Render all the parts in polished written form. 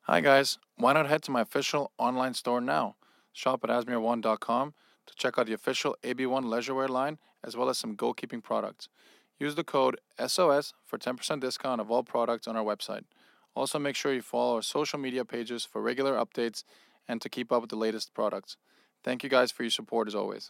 Hi guys, why not head to my official online store now? Shop at asmir1.com to check out the official AB1 leisurewear line as well as some goalkeeping products. Use the code SOS for 10% discount of all products on our website. Also make sure you follow our social media pages for regular updates and to keep up with the latest products. Thank you guys for your support as always.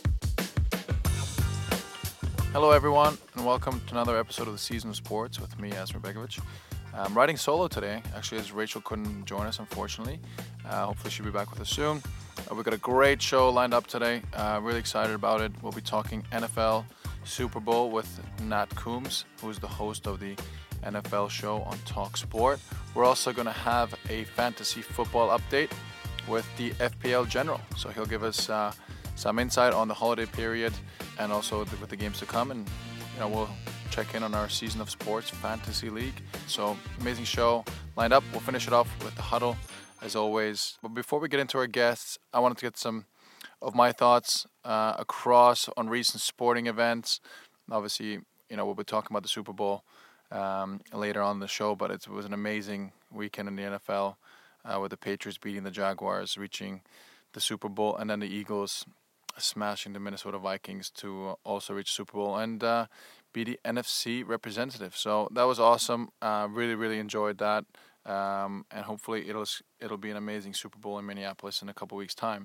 Hello everyone and welcome to another episode of the Season of Sports with me, Asmir Begovic. I'm riding solo today, actually, as Rachel couldn't join us, unfortunately. Hopefully she'll be back with us soon. We've got a great show lined up today. Really excited about it. We'll be talking NFL Super Bowl with Nat Coombs, who's the host of the NFL show on Talk Sport. We're also going to have a fantasy football update with the FPL General. So he'll give us some insight on the holiday period and also with the games to come. And we'll check in on our Season of Sports Fantasy League. So amazing show lined up. We'll finish it off with the huddle as always. But before we get into our guests, I wanted to get some of my thoughts across on recent sporting events. Obviously, we'll be talking about the Super Bowl later on in the show, but it was an amazing weekend in the NFL with the Patriots beating the Jaguars, reaching the Super Bowl, and then the Eagles smashing the Minnesota Vikings to also reach Super Bowl and be the NFC representative. So that was awesome. Really enjoyed that, and hopefully it'll be an amazing Super Bowl in Minneapolis in a couple weeks' time.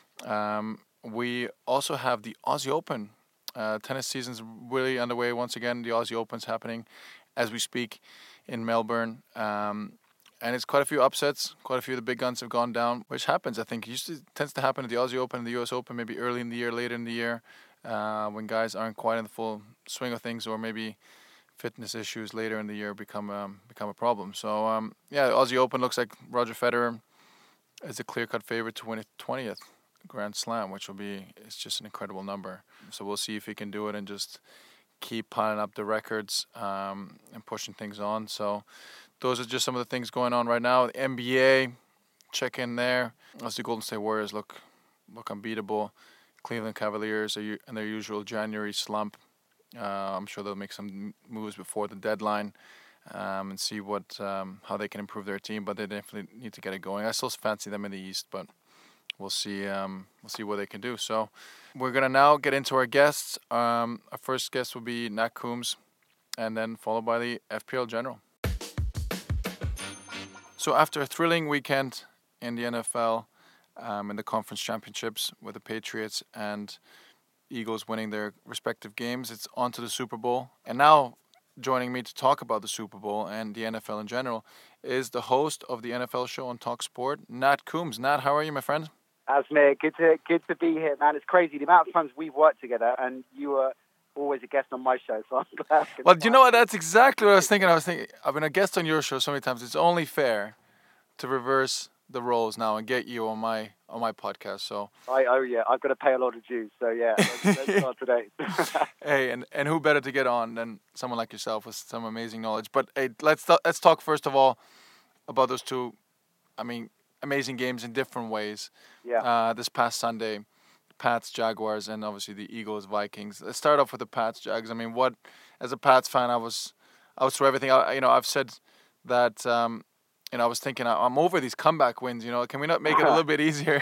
We also have the Aussie Open. Tennis season's really underway once again. The Aussie Open's happening as we speak in Melbourne. And it's quite a few upsets. Quite a few of the big guns have gone down, which happens, I think. It usually tends to happen at the Aussie Open and the US Open, maybe early in the year, later in the year, when guys aren't quite in the full swing of things, or maybe fitness issues later in the year become a problem. So, the Aussie Open looks like Roger Federer is a clear-cut favorite to win a 20th Grand Slam, it's just an incredible number. So we'll see if he can do it and just keep piling up the records and pushing things on. So those are just some of the things going on right now. The NBA, check in there. As the Golden State Warriors look unbeatable. Cleveland Cavaliers are in their usual January slump. I'm sure they'll make some moves before the deadline and see how they can improve their team. But they definitely need to get it going. I still fancy them in the East, but we'll see. We'll see what they can do. So we're gonna now get into our guests. Our first guest will be Nat Coombs, and then followed by the FPL General. So after a thrilling weekend in the NFL, in the conference championships with the Patriots and Eagles winning their respective games, it's on to the Super Bowl. And now joining me to talk about the Super Bowl and the NFL in general is the host of the NFL show on Talk Sport, Nat Coombs. Nat, how are you, my friend? Asmir, good to be here, man. It's crazy the amount of times we've worked together, and you were always a guest on my show, so I'm glad. Well, do you know what? That's exactly what I was thinking. I've been a guest on your show so many times. It's only fair to reverse the roles now and get you on my podcast. So I've got to pay a lot of dues. So yeah, let's start today. Hey, and who better to get on than someone like yourself with some amazing knowledge? But hey, let's talk first of all about those two, amazing games in different ways. Yeah. This past Sunday, Pats, Jaguars, and obviously the Eagles, Vikings. Let's start off with the Pats, Jags. As a Pats fan, I was through everything. I've said that. I was thinking I'm over these comeback wins. Can we not make it a little bit easier?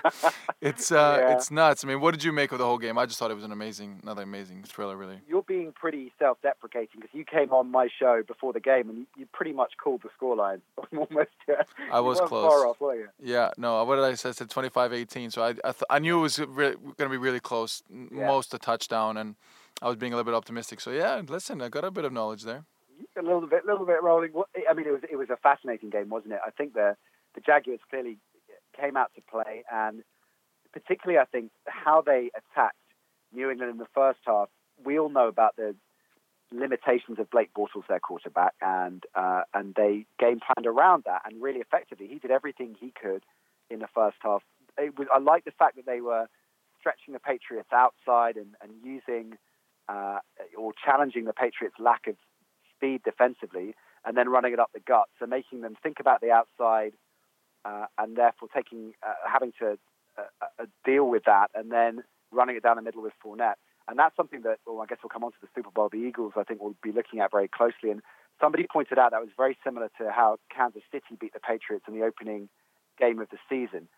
It's nuts. What did you make of the whole game? I just thought it was another amazing thriller, really. You're being pretty self-deprecating because you came on my show before the game and you pretty much called the scoreline. Almost. I was close. Far off, were you? Yeah. No. What did I say? I said 25-18. So I knew it was going to be really close, most a touchdown, and I was being a little bit optimistic. So yeah, listen, I got a bit of knowledge there. A little bit rolling. It was a fascinating game, wasn't it? I think the Jaguars clearly came out to play, and particularly I think how they attacked New England in the first half. We all know about the limitations of Blake Bortles, their quarterback, and they game planned around that and really effectively. He did everything he could in the first half. I like the fact that they were stretching the Patriots outside and using or challenging the Patriots' lack of speed defensively, and then running it up the gut, so making them think about the outside, and therefore having to deal with that, and then running it down the middle with Fournette. And that's something that, I guess we'll come on to the Super Bowl. The Eagles, I think, will be looking at very closely. And somebody pointed out that was very similar to how Kansas City beat the Patriots in the opening game of the season.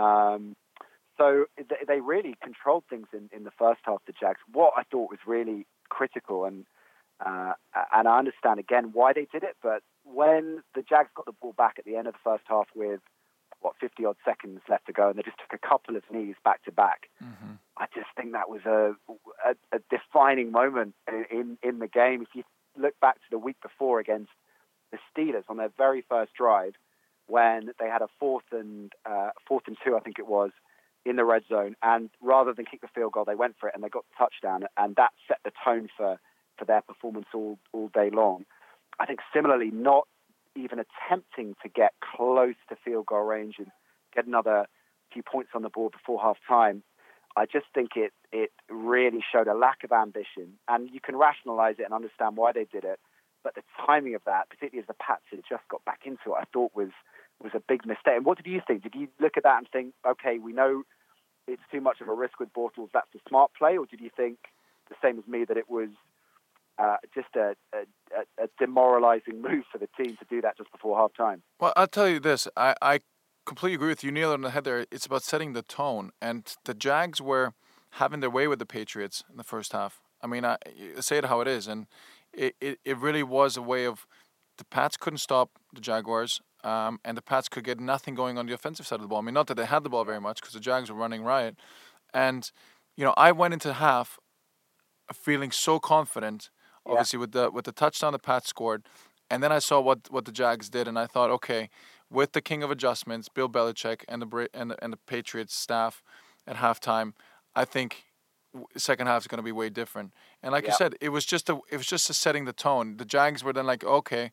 So they really controlled things in the first half, the Jags. What I thought was really critical, and I understand again why they did it, but when the Jags got the ball back at the end of the first half with 50-odd seconds left to go, and they just took a couple of knees back to back, I just think that was a defining moment in the game. If you look back to the week before against the Steelers on their very first drive, when they had a fourth and 2, I think it was, in the red zone, and rather than kick the field goal, they went for it and they got the touchdown, and that set the tone for their performance all day long. I think similarly, not even attempting to get close to field goal range and get another few points on the board before half time, I just think it really showed a lack of ambition, and you can rationalize it and understand why they did it, but the timing of that, particularly as the Pats had just got back into it, I thought was a big mistake. And what did you think? Did you look at that and think, okay, we know it's too much of a risk with Bortles, that's a smart play, or did you think the same as me that it was just a demoralizing move for the team to do that just before half time? Well, I'll tell you this. I completely agree with you. Nailed it on the head there. It's about setting the tone. And the Jags were having their way with the Patriots in the first half. I mean, I say it how it is. And it really was a way of the Pats couldn't stop the Jaguars. And the Pats could get nothing going on the offensive side of the ball. I mean, not that they had the ball very much because the Jags were running riot. And, I went into half feeling so confident, obviously, with the touchdown the Pats scored. And then I saw what the Jags did, and I thought, okay, with the king of adjustments, Bill Belichick, and the Patriots staff at halftime, I think second half is going to be way different. And like you said, it was just a setting the tone. The Jags were then like, okay,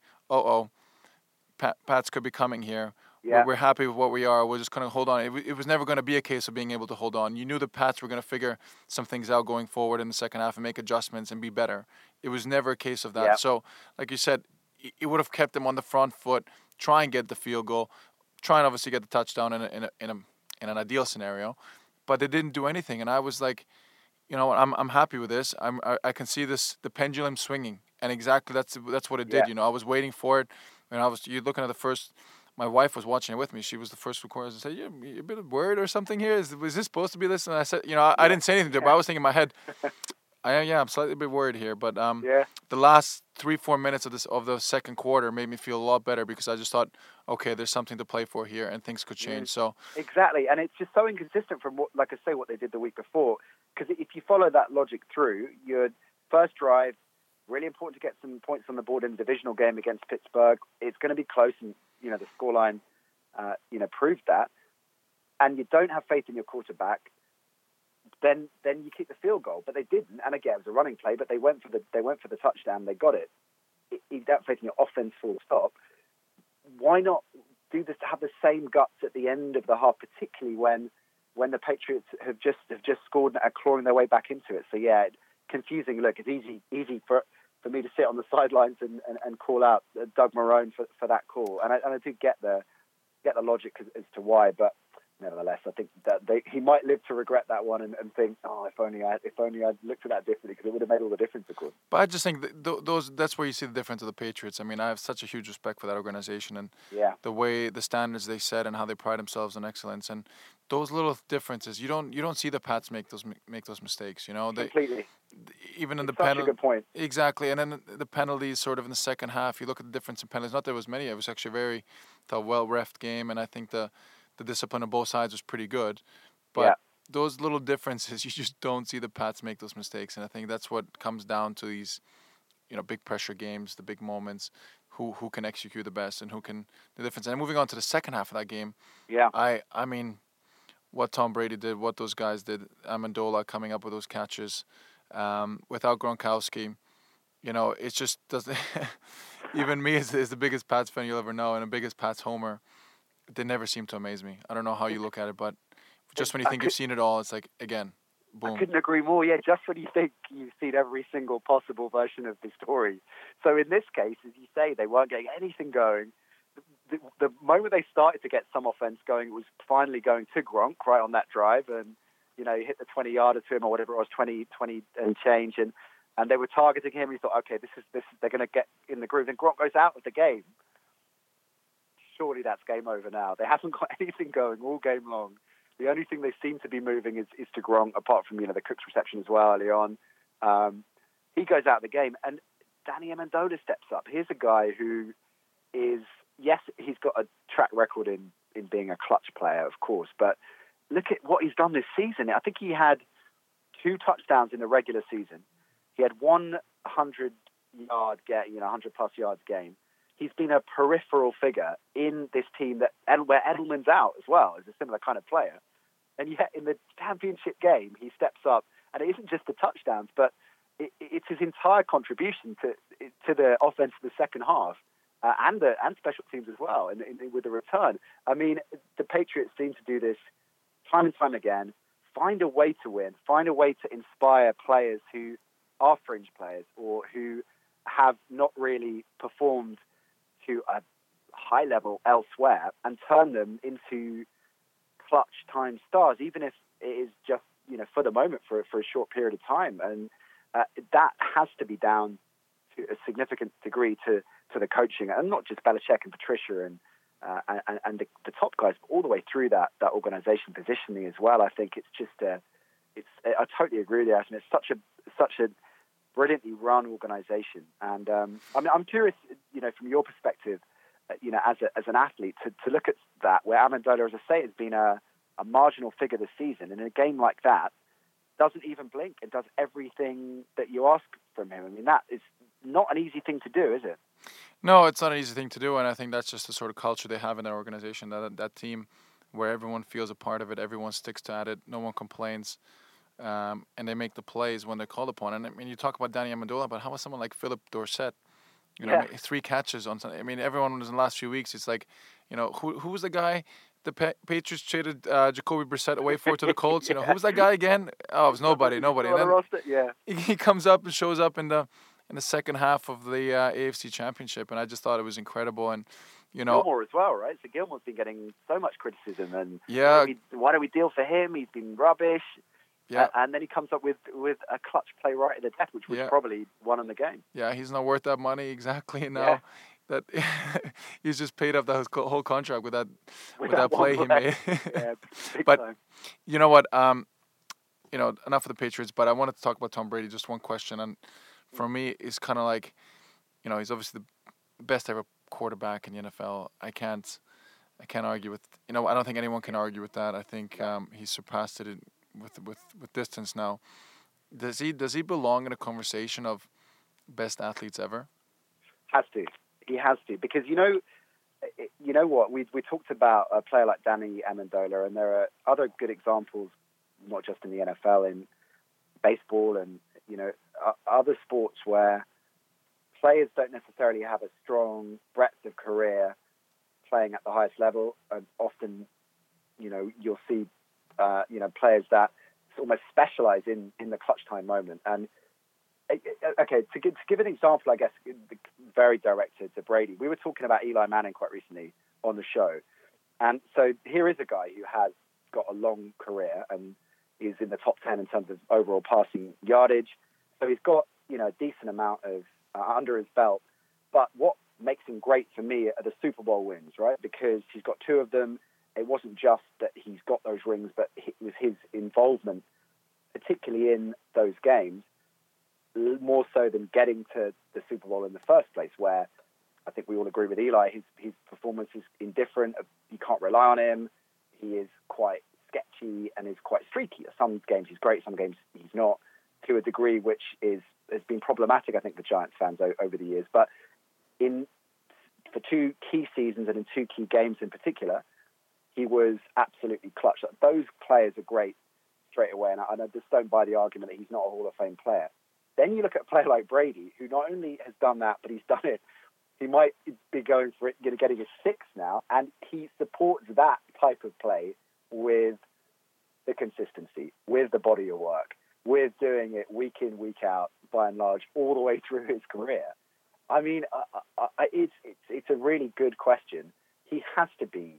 Pats could be coming here. Yeah. We're happy with what we are. We're just going to hold on. It was never going to be a case of being able to hold on. You knew the Pats were going to figure some things out going forward in the second half and make adjustments and be better. It was never a case of that. Yeah. So, like you said, it would have kept them on the front foot, try and get the field goal, try and obviously get the touchdown in an ideal scenario, but they didn't do anything. And I was like, you know what, I'm happy with this. I can see the pendulum swinging, and exactly that's what it did. Yeah. I was waiting for it. And you're looking at the first. My wife was watching it with me. She was the first recorder. I said, "You're a bit worried or something here. Is this supposed to be this?" And I said, I didn't say anything to her, but I was thinking in my head, I'm slightly a bit worried here. But the last 3-4 minutes of the second quarter made me feel a lot better because I just thought, okay, there's something to play for here, and things could change. So exactly, and it's just so inconsistent from what they did the week before. Because if you follow that logic through, your first drive, really important to get some points on the board in the divisional game against Pittsburgh. It's going to be close, and the scoreline, proved that. And you don't have faith in your quarterback, then you kick the field goal. But they didn't, and again, it was a running play. But they went for the touchdown. They got it. You don't have faith in your offense, full stop. Why not do this? Have the same guts at the end of the half, particularly when the Patriots have just scored and are clawing their way back into it. So confusing. Look, it's easy for me to sit on the sidelines and call out Doug Marrone for that call, and I do get the logic as to why, but nevertheless, I think that he might live to regret that one and think, if only I'd looked at that differently, because it would have made all the difference, of course. But I just think that's where you see the difference of the Patriots. I mean, I have such a huge respect for that organization and the way, the standards they set and how they pride themselves on excellence, and those little differences, you don't see the Pats make those mistakes. Completely. Even in the penalty. Such a good point. Exactly, and then the penalties sort of in the second half. You look at the difference in penalties. Not that there was many. It was actually a very well-refed game, and I think the discipline on both sides was pretty good. But those little differences, you just don't see the Pats make those mistakes, and I think that's what comes down to these, big pressure games, the big moments. Who can execute the best and who can the difference. And moving on to the second half of that game. Yeah. I mean, what Tom Brady did, what those guys did, Amendola coming up with those catches. Without Gronkowski, it just doesn't. Even me as the biggest Pats fan you'll ever know and the biggest Pats homer, they never seem to amaze me. I don't know how you look at it, but just when you think you've seen it all, it's like, again, boom. I couldn't agree more. Yeah, just when you think you've seen every single possible version of the story. So in this case, as you say, they weren't getting anything going. The moment they started to get some offense going, it was finally going to Gronk right on that drive, and he hit the 20-yarder to him or whatever it was, 20 and change. And and they were targeting him. He thought, okay, this is they're going to get in the groove. Then Gronk goes out of the game. Surely that's game over now. They haven't got anything going all game long. The only thing they seem to be moving is to Gronk, apart from the Cook's reception as well early on. He goes out of the game, and Danny Amendola steps up. Here's a guy who is, yes, he's got a track record in being a clutch player, of course, but look at what he's done this season. I think he had 2 touchdowns in the regular season. He had 100-yard game, 100-plus yards game. He's been a peripheral figure in this team where Edelman's out as well, as a similar kind of player. And yet in the championship game, he steps up, and it isn't just the touchdowns, but it's his entire contribution to the offense in the second half, and special teams as well, and with the return. I mean, the Patriots seem to do this time and time again. Find a way to win. Find a way to inspire players who are fringe players or who have not really performed to a high level elsewhere, and turn them into clutch time stars, even if it is just for the moment, for a short period of time. And that has to be down to a significant degree to the coaching, and not just Belichick and Patricia and the top guys, but all the way through that organization positioning as well. I think it's just I totally agree with you, Ashton. It's such a brilliantly run organization, and I'm curious, from your perspective, as an athlete, to look at that, where Amendola, as I say, has been a marginal figure this season, and in a game like that, doesn't even blink and does everything that you ask from him. I mean, that is not an easy thing to do, is it? No, it's not an easy thing to do, and I think that's just the sort of culture they have in their organization, that team where everyone feels a part of it, everyone sticks to it, no one complains, and they make the plays when they're called upon. And I mean, you talk about Danny Amendola, but how about someone like Philip Dorsett? 3 catches on Sunday. I mean, everyone was in the last few weeks. It's like, who was the guy the Patriots traded Jacoby Brissett away for to the Colts? Yeah. Who was that guy again? Oh, it was nobody. And then he comes up and shows up in the second half of the AFC Championship, and I just thought it was incredible. And Gilmore as well, right? So Gilmore's been getting so much criticism, and yeah, why do we deal for him? He's been rubbish. Yeah, and then he comes up with a clutch play right at the death, which was probably won in the game. Yeah, he's not worth that money exactly. And now that he's just paid up that whole contract with that play he made. Yeah, but time. You know what? Enough of the Patriots. But I wanted to talk about Tom Brady. Just one question, and for me, it's kind of like, he's obviously the best ever quarterback in the NFL. I can't argue with. I don't think anyone can argue with that. I think he's surpassed it with distance now. Does he belong in a conversation of best athletes ever? He has to, because you know what, we talked about a player like Danny Amendola, and there are other good examples, not just in the NFL, in baseball and other sports where players don't necessarily have a strong breadth of career playing at the highest level, and often you'll see players that almost specialize in the clutch time moment. And okay, to give an example, I guess, very directed to Brady, we were talking about Eli Manning quite recently on the show, and so here is a guy who has got a long career and is in the top 10 in terms of overall passing yardage, so he's got a decent amount of under his belt. But what makes him great for me are the Super Bowl wins, right? Because he's got 2 of them. It wasn't just that he's got those rings, but it was his involvement, particularly in those games, more so than getting to the Super Bowl in the first place, where I think we all agree with Eli, his performance is indifferent. You can't rely on him. He is quite sketchy and is quite streaky. Some games he's great, some games he's not, to a degree which has been problematic, I think, for Giants fans over the years. But for 2 key seasons and in 2 key games in particular, he was absolutely clutch. Those players are great straight away, and I just don't buy the argument that he's not a Hall of Fame player. Then you look at a player like Brady, who not only has done that, but he's done it. He might be going for it, getting his 6th now, and he supports that type of play with the consistency, with the body of work, with doing it week in, week out, by and large, all the way through his career. I mean, it's a really good question. He has to be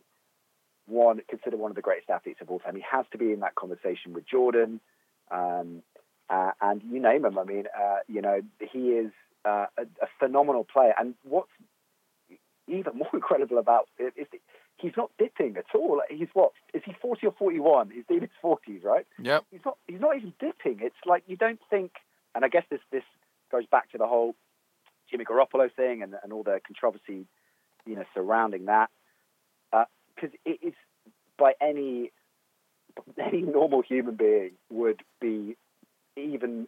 considered one of the greatest athletes of all time. He has to be in that conversation with Jordan. and you name him. I mean, he is a phenomenal player. And what's even more incredible about it is that he's not dipping at all. He's what? Is he 40 or 41? He's in his 40s, right? Yep. He's not even dipping. It's like you don't think, and I guess this goes back to the whole Jimmy Garoppolo thing and all the controversy, surrounding that. Because it is, by any normal human being would be, even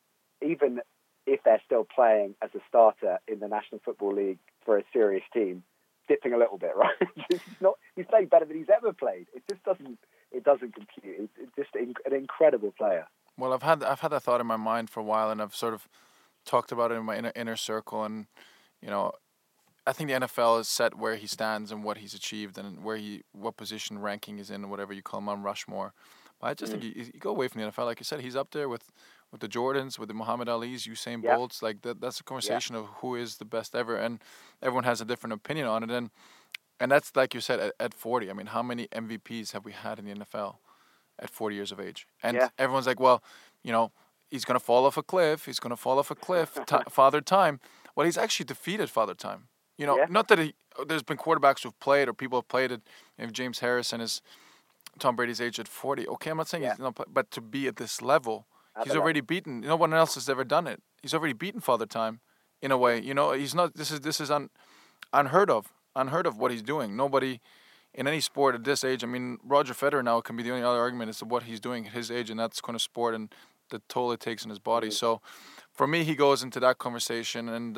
if they're still playing as a starter in the National Football League for a serious team, dipping a little bit, right? He's playing better than he's ever played. It just doesn't compute. It's just an incredible player. Well, I've had that thought in my mind for a while, and I've sort of talked about it in my inner circle, and I think the NFL is set where he stands and what he's achieved and what position ranking is in, whatever you call him, on Rushmore. But I just think you go away from the NFL, like you said, he's up there with the Jordans, with the Muhammad Ali's, Usain Bolt's. Like that's a conversation of who is the best ever, and everyone has a different opinion on it. And that's, like you said, at 40. I mean, how many MVPs have we had in the NFL at 40 years of age? And everyone's like, well, he's going to fall off a cliff. He's going to fall off a cliff. Father Time. Well, he's actually defeated Father Time. Not that there's been quarterbacks who've played or people have played it. If James Harrison is Tom Brady's age at 40. Okay, I'm not saying he's not, but to be at this level, he's already beaten. No one else has ever done it. He's already beaten Father Time, in a way. He's not. This is unheard of. Unheard of what he's doing. Nobody in any sport at this age. I mean, Roger Federer now can be the only other argument as to what he's doing at his age, and that's kind of sport and the toll it takes on his body. So, for me, he goes into that conversation, and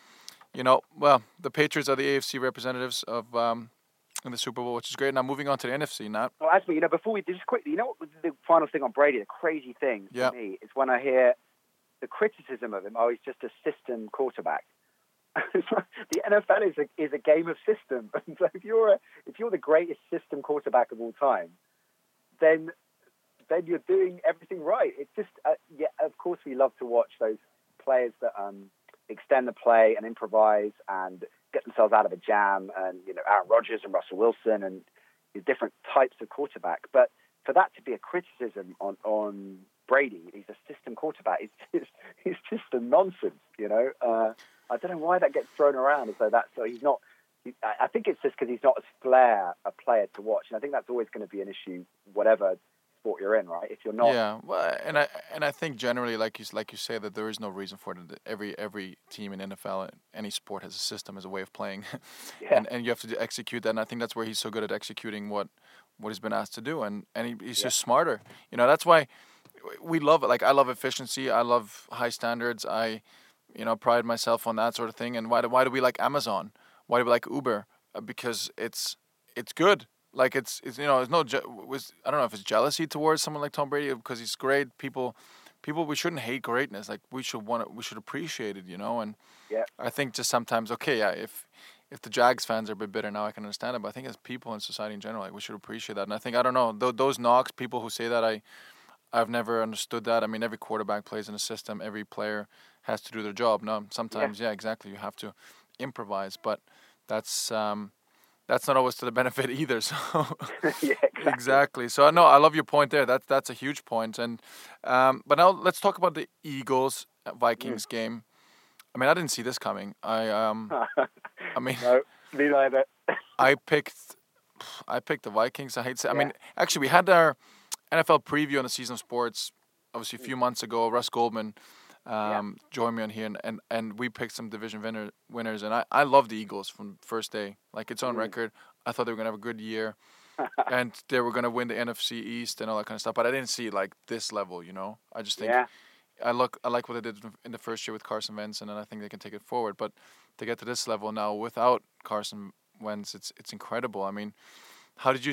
the Patriots are the AFC representatives of in the Super Bowl, which is great. Now moving on to the NFC, Nat. Well, actually, before we just quickly, what the final thing on Brady? The crazy thing for me is when I hear the criticism of him. Oh, he's just a system quarterback. The NFL is a game of system. So if you're the greatest system quarterback of all time, then you're doing everything right. It's just of course we love to watch those players that extend the play and improvise and get themselves out of a jam, and Aaron Rodgers and Russell Wilson and different types of quarterback. But for that to be a criticism on Brady, he's a system quarterback. It's just a nonsense, I don't know why that gets thrown around as though he's not. I think it's just because he's not as flair a player to watch, and I think that's always going to be an issue, whatever sport you're in, right? If you're not. Yeah, well, and I think generally, like you say, that there is no reason for it. Every team in NFL, any sport has a system, has a way of playing, and you have to execute that. And I think that's where he's so good at executing what he's been asked to do, and he's just smarter. That's why we love it. Like, I love efficiency. I love high standards. I pride myself on that sort of thing. And why do we like Amazon? Why do we like Uber? Because it's good. Like it's I don't know if it's jealousy towards someone like Tom Brady because he's great. People we shouldn't hate greatness. Like we should appreciate it. And I think just sometimes if the Jags fans are a bit bitter now, I can understand it. But I think as people in society in general, like, we should appreciate that. And I think, I don't know, those knocks, people who say that, I've never understood that. I mean, every quarterback plays in a system. Every player has to do their job. No, sometimes, exactly. You have to improvise, but that's not always to the benefit either. So exactly. So no, I love your point there. That's a huge point. And but now let's talk about the Eagles Vikings game. I mean, I didn't see this coming. I mean, no, me neither. I picked the Vikings. I hate to say. I mean, actually, we had our NFL preview on the Season of Sports, obviously a few months ago. Russ Goldman joined me on here, and we picked some division winners. And I love the Eagles from first day. Like, it's on record. I thought they were going to have a good year, and they were going to win the NFC East and all that kind of stuff. But I didn't see, like, this level, I just think I like what they did in the first year with Carson Wentz, and I think they can take it forward. But to get to this level now without Carson Wentz, it's incredible. I mean, how did you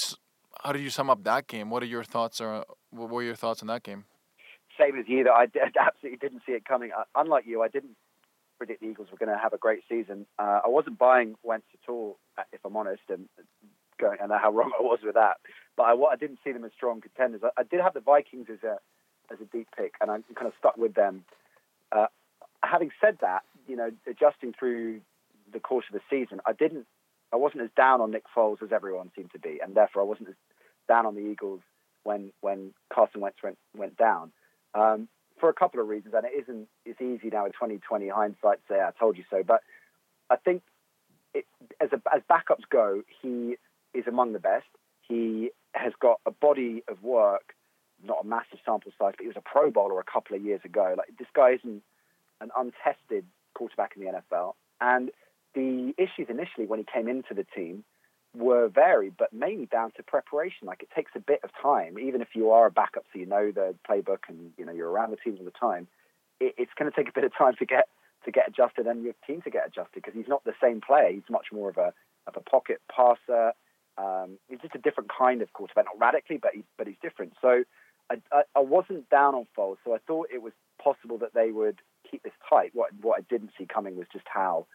sum up that game? What are your thoughts? What were your thoughts on that game? Same as you, that I absolutely didn't see it coming. Unlike you, I didn't predict the Eagles were going to have a great season. I wasn't buying Wentz at all, if I'm honest, and I know how wrong I was with that. But I didn't see them as strong contenders. I did have the Vikings as a deep pick, and I kind of stuck with them. Having said that, adjusting through the course of the season, I wasn't as down on Nick Foles as everyone seemed to be, and therefore I wasn't as down on the Eagles when Carson Wentz went down. for a couple of reasons. And it's easy now with 2020 hindsight to say, I told you so. But I think as backups go, he is among the best. He has got a body of work, not a massive sample size, but he was a Pro Bowler a couple of years ago. Like, this guy isn't an untested quarterback in the NFL. And the issues initially when he came into the team were varied, but mainly down to preparation. Like, it takes a bit of time, even if you are a backup, so you know the playbook and you're around the team all the time. It's going to take a bit of time to get adjusted and your team to get adjusted, because he's not the same player. He's much more of a pocket passer. He's just a different kind of quarterback, not radically, but he's different. So I wasn't down on Foles, so I thought it was possible that they would keep this tight. What I didn't see coming was just how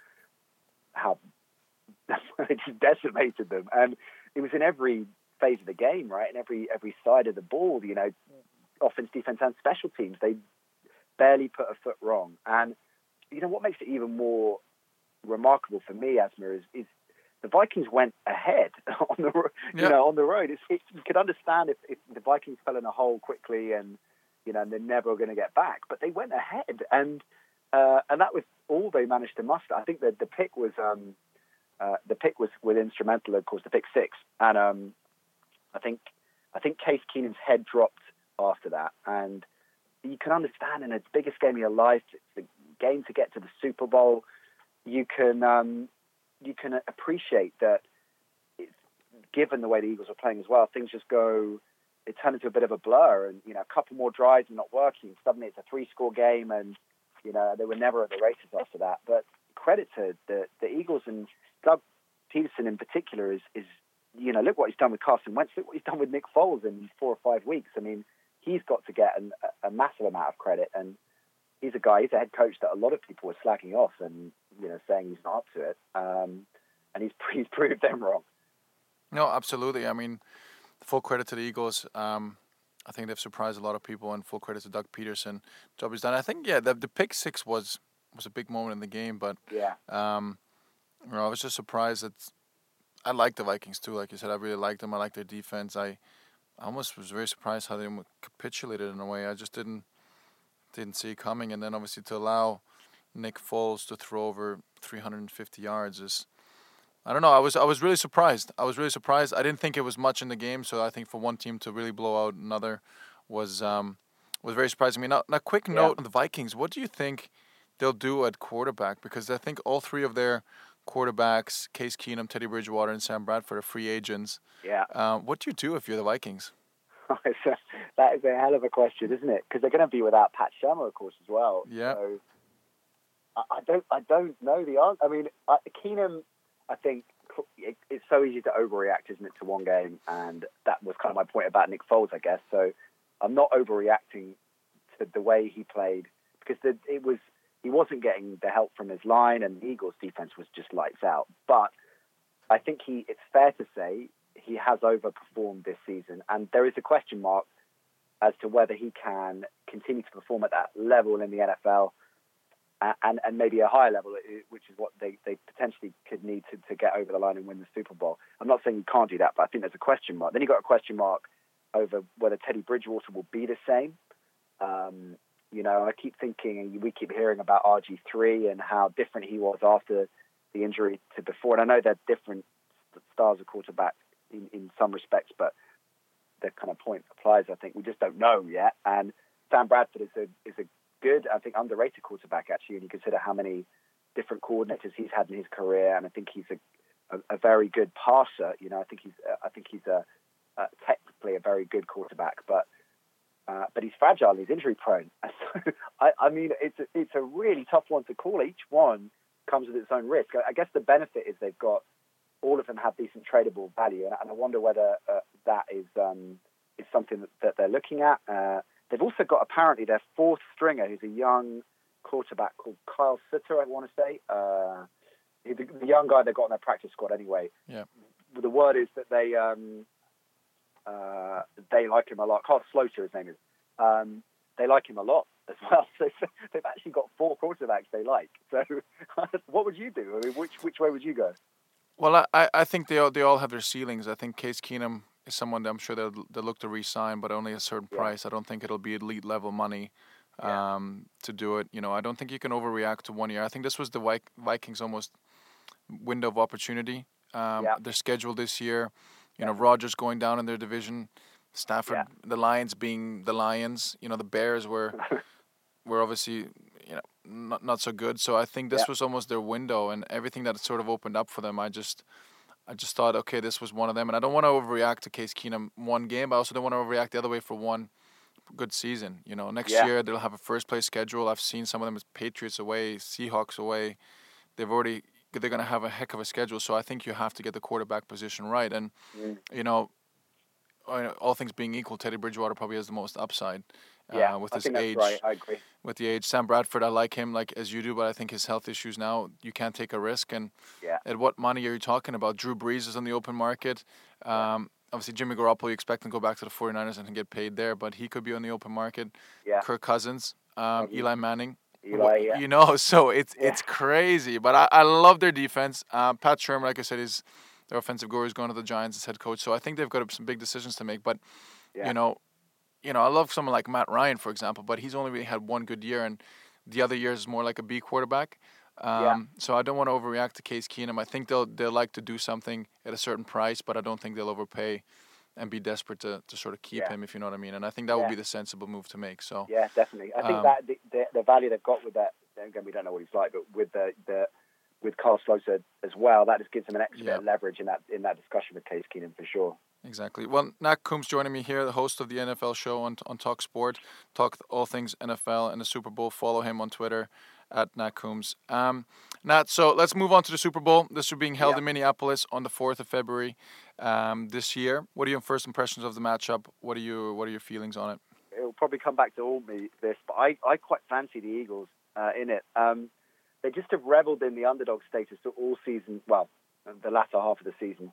it just decimated them, and it was in every phase of the game, right? In every side of the ball, offense, defense, and special teams, they barely put a foot wrong. And what makes it even more remarkable for me, Asma, is the Vikings went ahead on the road. You could understand if the Vikings fell in a hole quickly and they're never going to get back, but they went ahead, and that was all they managed to muster. I think that the pick was instrumental, of course, the pick six, and I think Case Keenum's head dropped after that, and you can understand in the biggest game of your life, it's the game to get to the Super Bowl. You can appreciate that, given the way the Eagles are playing as well, things just go. It turned into a bit of a blur, and a couple more drives are not working. Suddenly, it's a 3-score game, and they were never at the races after that. But credit to the Eagles, and Doug Peterson in particular is look what he's done with Carson Wentz. Look what he's done with Nick Foles in 4 or 5 weeks. I mean, he's got to get a massive amount of credit, and he's a head coach that a lot of people were slacking off and saying he's not up to it, and he's proved them wrong. No, absolutely. I mean, full credit to the Eagles. I think they've surprised a lot of people, and full credit to Doug Peterson. Job is done. I think the pick six was a big moment in the game, but I was just surprised that I like the Vikings too. Like you said, I really liked them. I like their defense. I almost was very surprised how they capitulated in a way. I just didn't see it coming, and then obviously to allow Nick Foles to throw over 350 yards is, I don't know. I was really surprised. I didn't think it was much in the game, so I think for one team to really blow out another was very surprising. I mean, now quick note on the Vikings. What do you think they'll do at quarterback? Because I think all three of their quarterbacks, Case Keenum, Teddy Bridgewater, and Sam Bradford, are free agents. Yeah. What do you do if you're the Vikings? That is a hell of a question, isn't it? Because they're going to be without Pat Shurmur, of course, as well. Yeah. So I don't know the answer. I mean, Keenum, I think it's so easy to overreact, isn't it, to one game? And that was kind of my point about Nick Foles, I guess. So I'm not overreacting to the way he played, because he wasn't getting the help from his line, and the Eagles' defense was just lights out. But I think it's fair to say he has overperformed this season, and there is a question mark as to whether he can continue to perform at that level in the NFL, and maybe a higher level, which is what they potentially could need to get over the line and win the Super Bowl. I'm not saying you can't do that, but I think there's a question mark. Then you've got a question mark over whether Teddy Bridgewater will be the same. I keep thinking, and we keep hearing about RG3 and how different he was after the injury to before. And I know they're different styles of quarterback in some respects, but the kind of point applies. I think we just don't know yet. And Sam Bradford is a good, I think, underrated quarterback, actually, when you consider how many different coordinators he's had in his career. And I think he's a very good passer. I think he's technically a very good quarterback, but he's fragile. He's injury prone. So, I mean, it's a really tough one to call. Each one comes with its own risk. I guess the benefit is they've got, all of them have decent tradable value, and I wonder whether that is something that they're looking at. They've also got, apparently, their fourth stringer, who's a young quarterback called Kyle Sutter, I want to say. He's the young guy they got on their practice squad anyway. Yeah. The word is that they like him a lot. Kyle Sloter, his name is. They like him a lot as well. So they've actually got 4 quarterbacks they like. So what would you do? I mean, which way would you go? Well, I think they all have their ceilings. I think Case Keenum is someone that I'm sure they'll look to re-sign, but only a certain price. I don't think it'll be elite level money to do it. I don't think you can overreact to 1 year. I think this was the Vikings almost window of opportunity. Their schedule this year, Rodgers going down in their division, Stafford, the Lions being the Lions. The Bears were obviously not so good. So I think this was almost their window, and everything that sort of opened up for them. I just thought, okay, this was one of them, and I don't want to overreact to Case Keenum one game, but I also don't want to overreact the other way for one good season. Next year they'll have a first place schedule. I've seen some of them as Patriots away, Seahawks away. They're going to have a heck of a schedule. So I think you have to get the quarterback position right. And all things being equal, Teddy Bridgewater probably has the most upside. With his age, right. I agree. With the age, Sam Bradford, I like him like as you do, but I think his health issues now, you can't take a risk. And at what money are you talking about? Drew Brees is on the open market. Obviously, Jimmy Garoppolo, you expect him to go back to the 49ers and get paid there, but he could be on the open market. Kirk Cousins, Eli Manning. So it's crazy. But I love their defense. Pat Shermer, like I said, is their offensive guru, is going to the Giants as head coach. So I think they've got some big decisions to make. But, I love someone like Matt Ryan, for example, but he's only really had one good year, and the other years is more like a B quarterback. So I don't want to overreact to Case Keenum. I think they'll like to do something at a certain price, but I don't think they'll overpay and be desperate to sort of keep him, if you know what I mean. And I think that would be the sensible move to make. So definitely. I think that the value they've got with that, again, we don't know what he's like, but with with Carl Sloter as well, that just gives him an extra bit of leverage in that discussion with Case Keenum for sure. Exactly. Well, Nat Coombs joining me here, the host of the NFL show on Talk Sport. Talk all things NFL and the Super Bowl. Follow him on Twitter at Nat Coombs. Nat, so let's move on to the Super Bowl. This is being held in Minneapolis on the 4th of February this year. What are your first impressions of the matchup? What are your feelings on it? It'll probably come back to all me this, but I quite fancy the Eagles in it. They just have reveled in the underdog status all season. Well, the latter half of the season.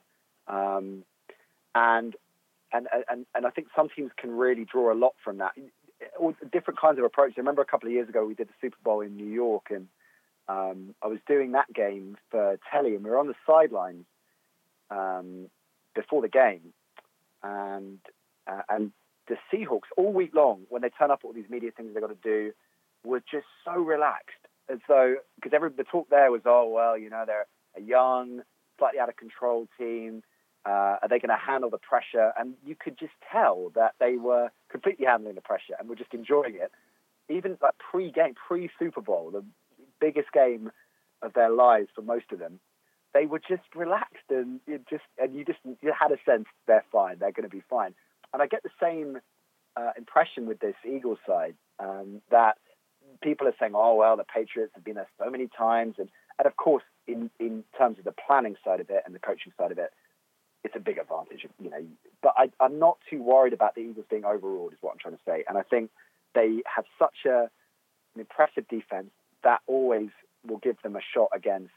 And I think some teams can really draw a lot from that. All different kinds of approaches. I remember a couple of years ago we did the Super Bowl in New York, and I was doing that game for telly, and we were on the sidelines before the game, and the Seahawks all week long, when they turn up all these media things they've got to do, were just so relaxed, as though, because the talk there was, they're a young, slightly out of control team. Are they going to handle the pressure? And you could just tell that they were completely handling the pressure and were just enjoying it. Even like pre-Super Bowl, the biggest game of their lives for most of them, they were just relaxed, and you had a sense they're fine, they're going to be fine. And I get the same impression with this Eagles side, that people are saying, the Patriots have been there so many times, and of course, in terms of the planning side of it and the coaching side of it, it's a big advantage, But I'm not too worried about the Eagles being overawed, is what I'm trying to say. And I think they have such an impressive defense that always will give them a shot against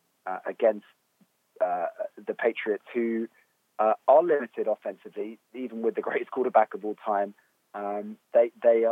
the Patriots, who are limited offensively, even with the greatest quarterback of all time. They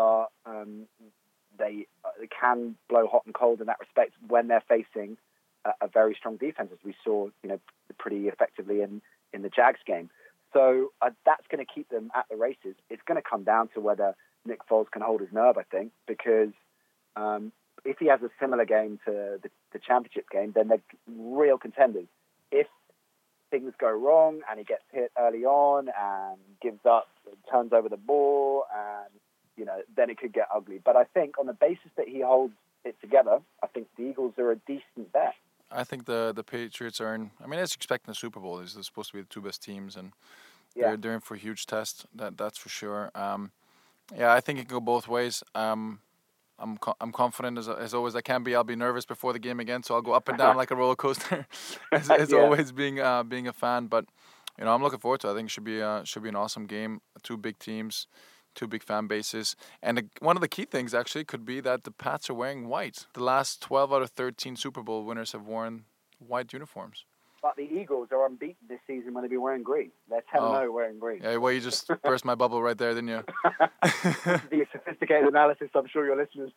can blow hot and cold in that respect when they're facing a very strong defense, as we saw, pretty effectively in the Jags game. So that's going to keep them at the races. It's going to come down to whether Nick Foles can hold his nerve, I think, because if he has a similar game to the championship game, then they're real contenders. If things go wrong and he gets hit early on and gives up, turns over the ball, and then it could get ugly. But I think on the basis that he holds it together, I think the Eagles are a decent bet. I think the Patriots are in. I mean, as expecting the Super Bowl, they're supposed to be the two best teams, and they're in for a huge test. That's for sure. I think it can go both ways. I'm confident as always I can be. I'll be nervous before the game again, so I'll go up and down like a roller coaster, as always being a fan. But I'm looking forward to it. I think it should be an awesome game. Two big teams, two big fan bases. And one of the key things actually could be that the Pats are wearing white. The last 12 out of 13 Super Bowl winners have worn white uniforms. But the Eagles are unbeaten this season when they be wearing green. They're 10-0 wearing green. Yeah, well, you just burst my bubble right there, didn't you? The sophisticated analysis, I'm sure your listeners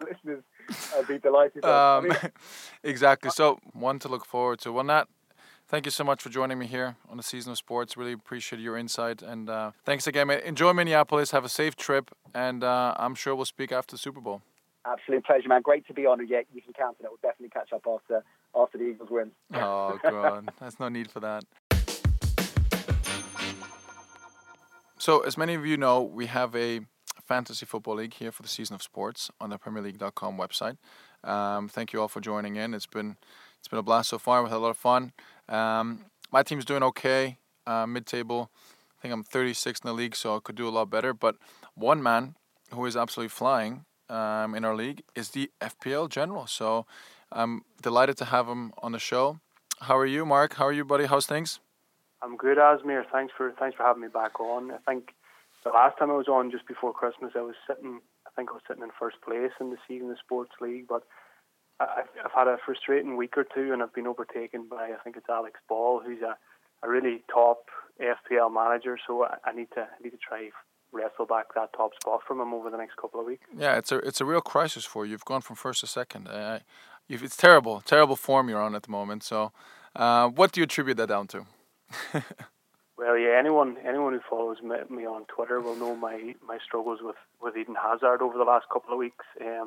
will be delighted. Exactly. So, one to look forward to. Well, Nat, Thank you so much for joining me here on the Season of Sports. Really appreciate your insight. And thanks again, mate. Enjoy Minneapolis. Have a safe trip. And I'm sure we'll speak after the Super Bowl. Absolute pleasure, man. Great to be on. Yeah, you can count on it. We'll definitely catch up after the Eagles win. Oh, God. There's no need for that. So, as many of you know, we have a fantasy football league here for the Season of Sports on the PremierLeague.com website. Thank you all for joining in. It's been a blast so far. We had a lot of fun. My team's doing okay, mid-table. I think I'm 36th in the league, so I could do a lot better. But one man who is absolutely flying in our league is the FPL General. So I'm delighted to have him on the show. How are you, Mark? How are you, buddy? How's things? I'm good, Asmir. Thanks for having me back on. I think the last time I was on, just before Christmas, I was sitting in first place in the Season of Sports League, but I've had a frustrating week or two, and I've been overtaken by, I think it's Alex Ball, who's a really top FPL manager. So I need to try wrestle back that top spot from him over the next couple of weeks. Yeah, it's a real crisis for you. You've gone from first to second. It's terrible form you're on at the moment. So, what do you attribute that down to? Well, yeah, anyone who follows me on Twitter will know my struggles with Eden Hazard over the last couple of weeks.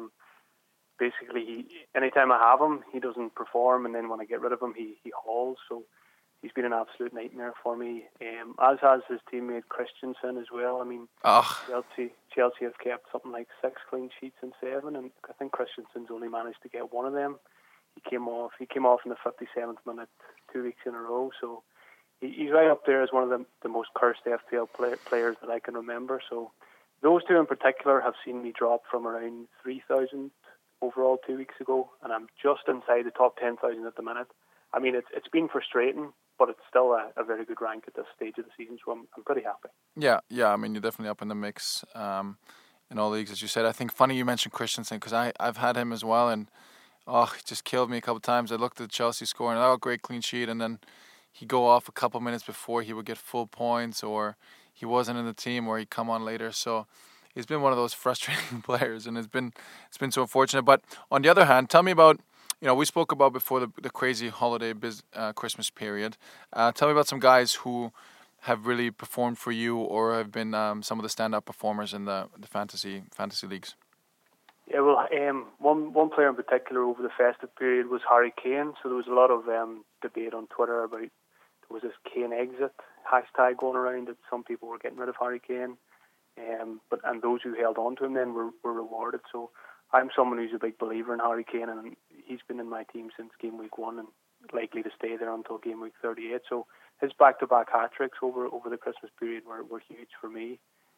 Basically, anytime I have him, he doesn't perform, and then when I get rid of him, he hauls. So he's been an absolute nightmare for me. As has his teammate Christensen as well. I mean, Chelsea have kept something like 6 clean sheets in 7, and I think Christensen's only managed to get one of them. He came off in the 57th minute 2 weeks in a row. So he's right up there as one of the most cursed FPL players that I can remember. So those two in particular have seen me drop from around 3,000 overall 2 weeks ago, and I'm just inside the top 10,000 at the minute. I mean, it's been frustrating, but it's still a very good rank at this stage of the season, so I'm pretty happy. Yeah. I mean, you're definitely up in the mix in all leagues, as you said. I think funny you mentioned Christensen, because I've had him as well, and he just killed me a couple of times. I looked at Chelsea score, and great clean sheet, and then he'd go off a couple minutes before he would get full points, or he wasn't in the team, or he'd come on later. So he's been one of those frustrating players, and it's been so unfortunate. But on the other hand, tell me about, we spoke about before the crazy holiday Christmas period. Tell me about some guys who have really performed for you, or have been some of the standout performers in the fantasy leagues. Yeah, well, one player in particular over the festive period was Harry Kane. So there was a lot of debate on Twitter about, there was this Kane exit hashtag going around that some people were getting rid of Harry Kane. But those who held on to him then were rewarded. So I'm someone who's a big believer in Harry Kane, and he's been in my team since game week 1 and likely to stay there until game week 38. So his back-to-back hat-tricks over the Christmas period were huge for me.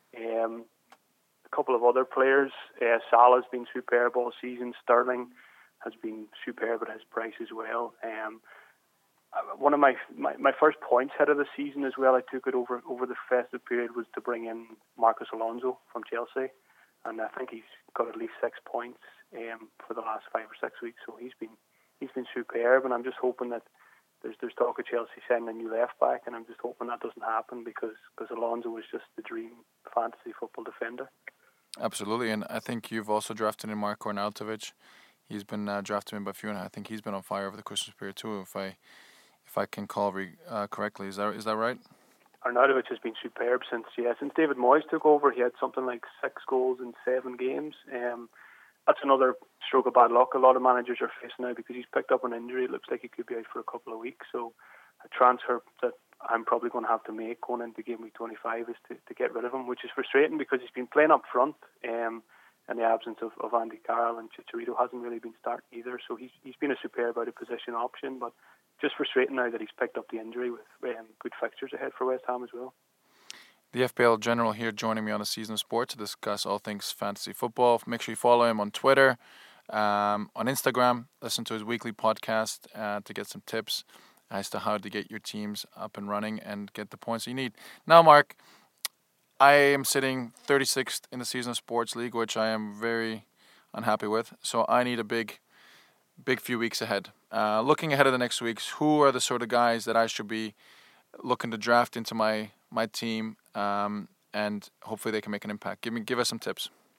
A couple of other players, Salah's been superb all season. Sterling has been superb at his price as well. One of my first points ahead of the season as well, I took it over the festive period, was to bring in Marcos Alonso from Chelsea, and I think he's got at least 6 points for the last 5 or 6 weeks. So he's been superb, and I'm just hoping that there's talk of Chelsea signing a new left back, and I'm just hoping that doesn't happen because Alonso is just the dream fantasy football defender. Absolutely, and I think you've also drafted in Marko Arnautovic. He's been drafted in by few, and I think he's been on fire over the Christmas period too, if I can call correctly. Is that right? Arnautovic has been superb since David Moyes took over. He had something like 6 goals in 7 games. That's another stroke of bad luck a lot of managers are facing now, because he's picked up an injury. It looks like he could be out for a couple of weeks. So a transfer that I'm probably going to have to make going into game week 25 is to get rid of him, which is frustrating because he's been playing up front in the absence of Andy Carroll, and Chicharito hasn't really been starting either. So he's been a superb out of position option, but just frustrating now that he's picked up the injury with good fixtures ahead for West Ham as well. The FPL General here joining me on the Season of Sports to discuss all things fantasy football. Make sure you follow him on Twitter, on Instagram. Listen to his weekly podcast to get some tips as to how to get your teams up and running and get the points you need. Now, Mark, I am sitting 36th in the Season of Sports League, which I am very unhappy with. So I need a big few weeks ahead. Looking ahead of the next weeks, who are the sort of guys that I should be looking to draft into my team, and hopefully they can make an impact? Give us some tips.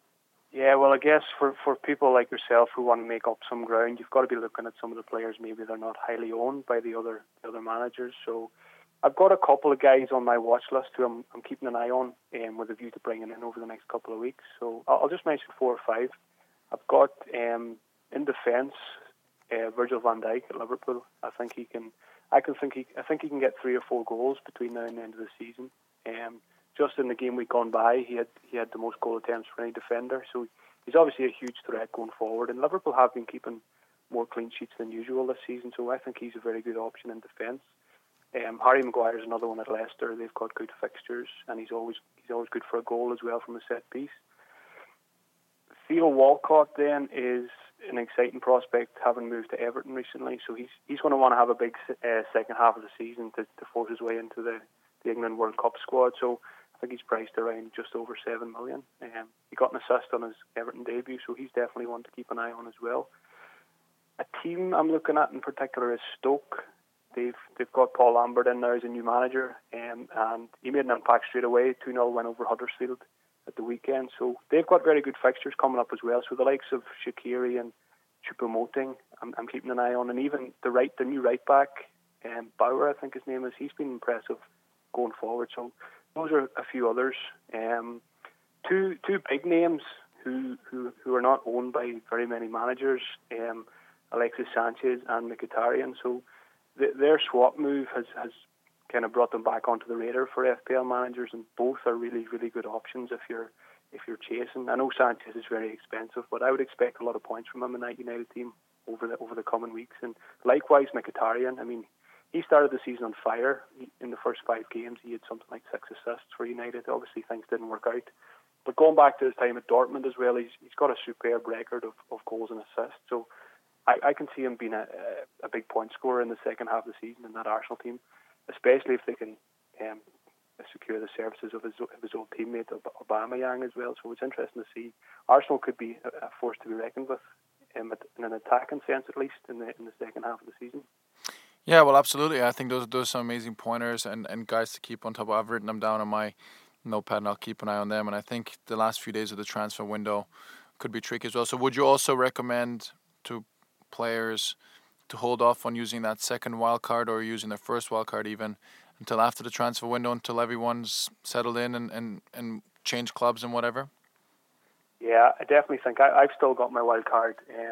Yeah, well, I guess for people like yourself who want to make up some ground, you've got to be looking at some of the players. Maybe they're not highly owned by the other managers. So I've got a couple of guys on my watch list who I'm keeping an eye on, with a view to bringing in over the next couple of weeks. So I'll just mention 4 or 5. I've got in defence Virgil van Dijk at Liverpool. I think he can get 3 or 4 goals between now and the end of the season. Just in the game week gone by, he had the most goal attempts for any defender. So he's obviously a huge threat going forward. And Liverpool have been keeping more clean sheets than usual this season, so I think he's a very good option in defence. Harry Maguire is another one at Leicester. They've got good fixtures, and he's always good for a goal as well from a set piece. Theo Walcott then is an exciting prospect, having moved to Everton recently. So he's going to want to have a big second half of the season to force his way into the England World Cup squad. So I think he's priced around just over $7 million. He got an assist on his Everton debut, so he's definitely one to keep an eye on as well. A team I'm looking at in particular is Stoke. They've got Paul Lambert in now as a new manager, and he made an impact straight away. 2-0 win over Huddersfield at the weekend. So they've got very good fixtures coming up as well. So the likes of Shaqiri and Choupo-Moting, I'm keeping an eye on, and even the new right back, Bauer, I think his name is. He's been impressive going forward. So those are a few others. Two big names who are not owned by very many managers, Alexis Sanchez and Mkhitaryan. So their swap move has kind of brought them back onto the radar for FPL managers, and both are really, really good options if you're chasing. I know Sanchez is very expensive, but I would expect a lot of points from him in that United team over the coming weeks. And likewise, Mkhitaryan. I mean, he started the season on fire. In the first 5 games, he had something like 6 assists for United. Obviously, things didn't work out. But going back to his time at Dortmund as well, he's got a superb record of goals and assists. So I can see him being a big point scorer in the second half of the season in that Arsenal team, especially if they can secure the services of his old teammate Aubameyang as well. So it's interesting to see. Arsenal could be a force to be reckoned with, in an attacking sense at least, in the second half of the season. Yeah, well, absolutely. I think those are some amazing pointers and guys to keep on top of. I've written them down on my notepad and I'll keep an eye on them. And I think the last few days of the transfer window could be tricky as well. So would you also recommend to players to hold off on using that second wild card or using their first wild card even until after the transfer window, until everyone's settled in and change clubs and whatever? Yeah, I definitely think I've still got my wild card,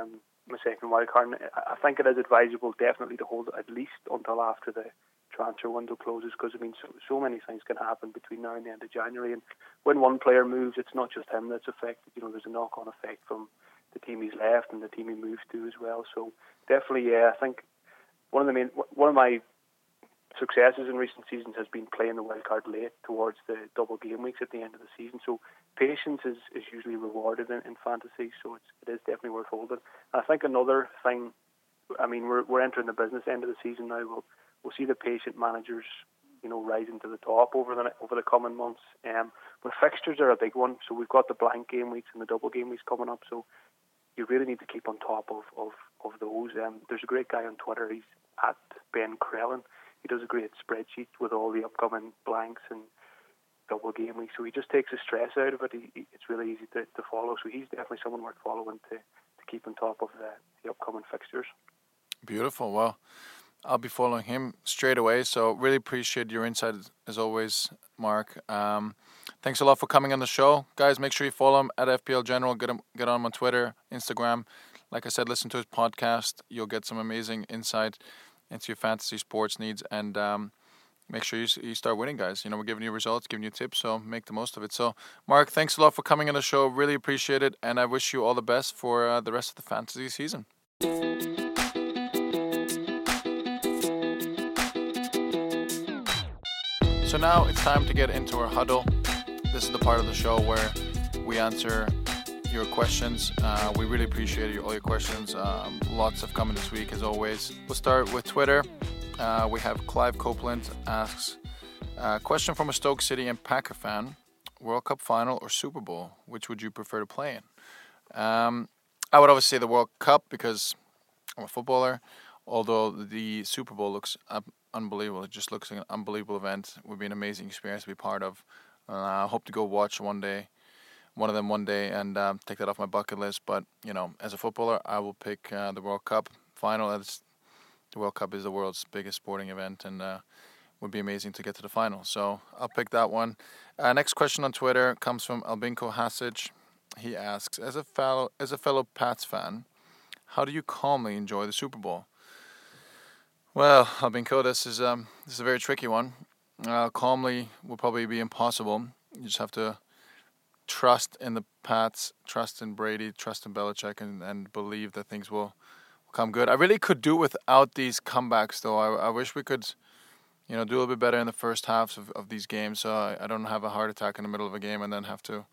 my second wild card. And I think it is advisable definitely to hold it at least until after the transfer window closes, because I mean so many things can happen between now and the end of January, and when one player moves, it's not just him that's affected. There's a knock-on effect from the team he's left and the team he moves to as well. So definitely, yeah, I think one of my successes in recent seasons has been playing the wild card late towards the double game weeks at the end of the season. So patience is usually rewarded in fantasy, so it is definitely worth holding. And I think another thing, I mean, we're entering the business end of the season now. We'll see the patient managers, rising to the top over the coming months. But fixtures are a big one. So we've got the blank game weeks and the double game weeks coming up. So you really need to keep on top of those. There's a great guy on Twitter. He's at Ben Crellin. He does a great spreadsheet with all the upcoming blanks and double game weeks. So he just takes the stress out of it. It's really easy to follow. So he's definitely someone worth following to keep on top of the upcoming fixtures. Beautiful. Well, I'll be following him straight away. So really appreciate your insight as always, Mark. Thanks a lot for coming on the show. Guys, make sure you follow him at FPL General. Get on him on Twitter, Instagram. Like I said, listen to his podcast. You'll get some amazing insight into your fantasy sports needs. And make sure you start winning, guys. We're giving you results, giving you tips, so make the most of it. So, Mark, thanks a lot for coming on the show. Really appreciate it. And I wish you all the best for the rest of the fantasy season. So now it's time to get into our huddle. This is the part of the show where we answer your questions. We really appreciate all your questions. Lots have come in this week, as always. We'll start with Twitter. We have Clive Copeland asks, question from a Stoke City and Packer fan, World Cup final or Super Bowl? Which would you prefer to play in? I would obviously say the World Cup because I'm a footballer, although the Super Bowl looks unbelievable. It just looks like an unbelievable event. It would be an amazing experience to be part of. I hope to go watch one day one of them one day and take that off my bucket list. But as a footballer, I will pick the World Cup final. The World Cup is the world's biggest sporting event, and would be amazing to get to the final. So I'll pick that one. Next question on Twitter comes from Albinko Hasic. He asks, as a fellow Pats fan, how do you calmly enjoy the Super Bowl? Well, Albinko, this is a very tricky one. Calmly will probably be impossible. You just have to trust in the Pats, trust in Brady, trust in Belichick, and believe that things will come good. I really could do without these comebacks, though. I wish we could, do a little bit better in the first halves of these games, so I don't have a heart attack in the middle of a game and then have to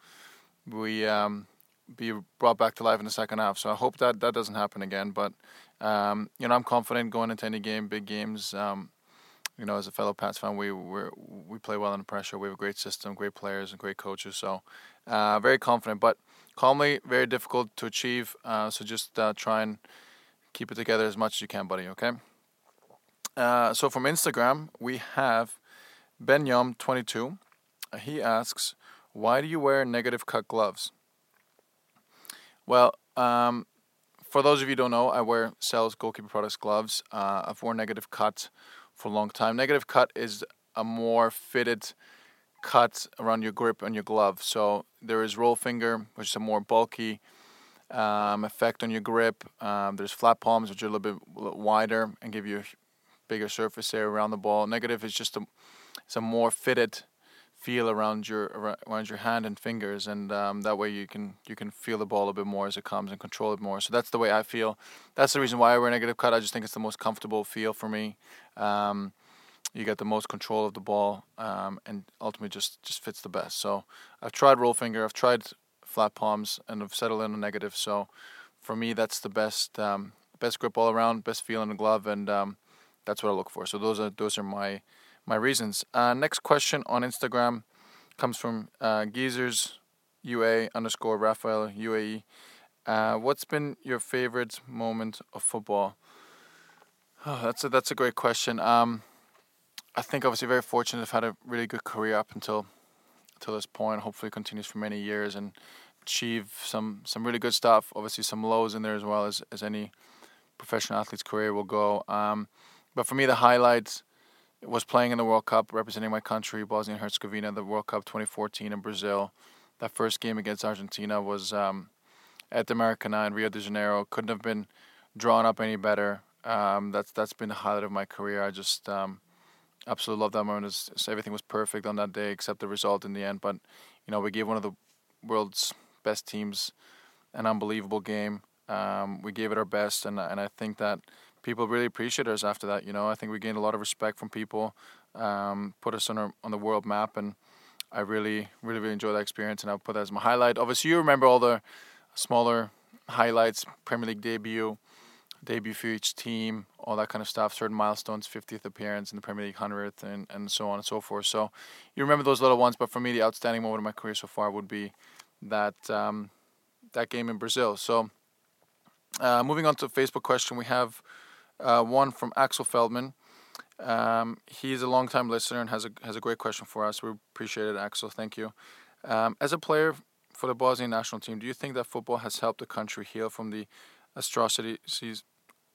be brought back to life in the second half. So I hope that doesn't happen again. But I'm confident going into any game, big games. As a fellow Pats fan, we play well under pressure. We have a great system, great players, and great coaches. So very confident, but calmly, very difficult to achieve. So just try and keep it together as much as you can, buddy. Okay. So from Instagram, we have Benyom22. He asks, why do you wear negative cut gloves? Well, for those of you who don't know, I wear Cell's Goalkeeper Products gloves. I've worn negative cut for a long time. Negative cut is a more fitted cut around your grip on your glove. So there is roll finger, which is a more bulky effect on your grip. There's flat palms, which are a little wider and give you a bigger surface area around the ball. Negative is just it's a more fitted feel around your hand and fingers, and that way you can feel the ball a bit more as it comes and control it more. So that's the way I feel. That's the reason why I wear negative cut. I just think it's the most comfortable feel for me. You get the most control of the ball, and ultimately just fits the best. So I've tried roll finger, I've tried flat palms, and I've settled in on negative. So for me, that's the best grip all around, best feel in the glove, and that's what I look for. So those are my reasons. Next question on Instagram comes from Geezers UA _ Raphael UAE. What's been your favorite moment of football? Oh, that's a great question. I think obviously very fortunate. I've had a really good career up until this point. Hopefully it continues for many years and achieve some really good stuff. Obviously some lows in there as well as any professional athlete's career will go. But for me, the highlights was playing in the World Cup, representing my country, Bosnia and Herzegovina, the World Cup 2014 in Brazil. That first game against Argentina was at the Maracanã in Rio de Janeiro. Couldn't have been drawn up any better. That's been the highlight of my career. I just absolutely love that moment. Everything was perfect on that day except the result in the end. But we gave one of the world's best teams an unbelievable game. We gave it our best, and I think that people really appreciated us after that. I think we gained a lot of respect from people, put us on the world map, and I really, really, really enjoyed that experience, and I'll put that as my highlight. Obviously, you remember all the smaller highlights, Premier League debut for each team, all that kind of stuff, certain milestones, 50th appearance in the Premier League, 100th, and so on and so forth. So you remember those little ones, but for me, the outstanding moment of my career so far would be that game in Brazil. So moving on to a Facebook question, we have one from Axel Feldman. He's a long-time listener and has a great question for us. We appreciate it, Axel. Thank you. As a player for the Bosnian national team, do you think that football has helped the country heal from the atrocities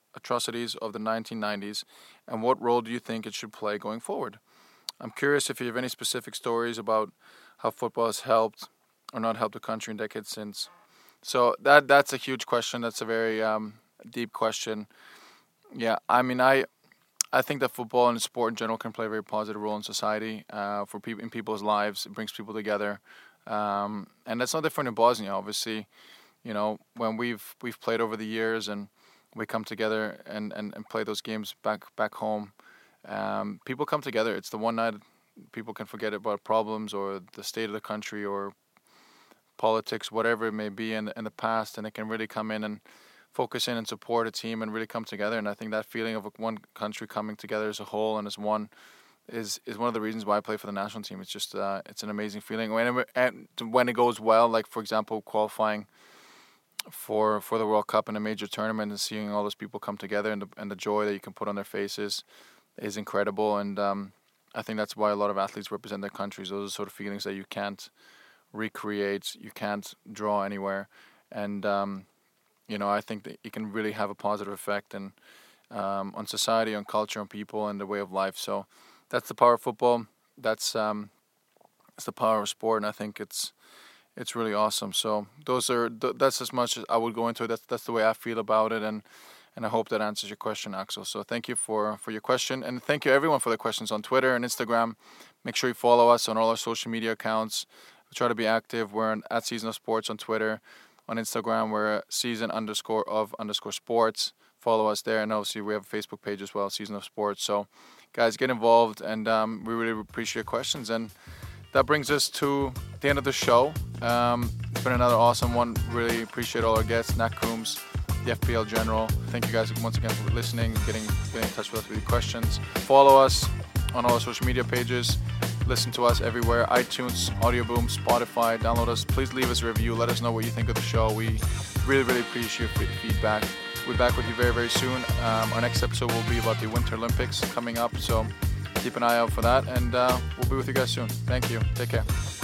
of the 1990s, and what role do you think it should play going forward? I'm curious if you have any specific stories about how football has helped or not helped the country in decades since. So that's a huge question. That's a very deep question. Yeah, I mean, I think that football and sport in general can play a very positive role in society, for people in people's lives. It brings people together, and that's not different in Bosnia. Obviously, when we've played over the years and we come together and play those games back home, people come together. It's the one night people can forget about problems or the state of the country or politics, whatever it may be in the past, and it can really come in and focus in and support a team and really come together. And I think that feeling of one country coming together as a whole and as one is one of the reasons why I play for the national team. It's just it's an amazing feeling when it goes well. Like for example, qualifying for the World Cup in a major tournament and seeing all those people come together and the joy that you can put on their faces is incredible. And I think that's why a lot of athletes represent their countries. Those are sort of feelings that you can't recreate. You can't draw anywhere, and I think that it can really have a positive effect and on society, on culture, on people, and the way of life. So that's the power of football. That's the power of sport, and I think it's really awesome. So that's as much as I would go into it. That's the way I feel about it, and I hope that answers your question, Axel. So thank you for your question, and thank you everyone for the questions on Twitter and Instagram. Make sure you follow us on all our social media accounts. We try to be active. We're at Season of Sports on Twitter. On Instagram, we're season_of_sports. Follow us there, and obviously we have a Facebook page as well, Season of Sports. So, guys, get involved, and we really appreciate questions. And that brings us to the end of the show. It's been another awesome one. Really appreciate all our guests, Nat Coombs, the FPL General. Thank you guys once again for listening, getting in touch with us with your questions. Follow us on all our social media pages. Listen to us everywhere, iTunes, Audioboom, Spotify. Download us. Please leave us a review. Let us know what you think of the show. We really, really appreciate your feedback. We'll be back with you very, very soon. Our next episode will be about the Winter Olympics coming up, so keep an eye out for that, and we'll be with you guys soon. Thank you. Take care.